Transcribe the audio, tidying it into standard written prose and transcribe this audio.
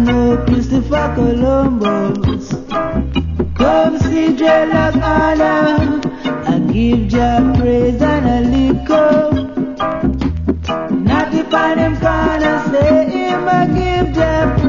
know Christopher Columbus. Come see dreadlock honor and give Jah praise and a lick up. Not upon them corner say him a give Jah